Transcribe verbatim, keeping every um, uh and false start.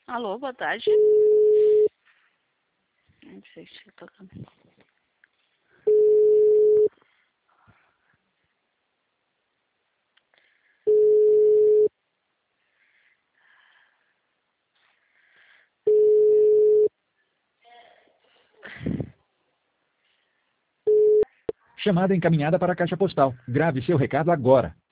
Alô, boa tarde. Não sei se tá tocando. Chamada encaminhada para a caixa postal. Grave seu recado agora.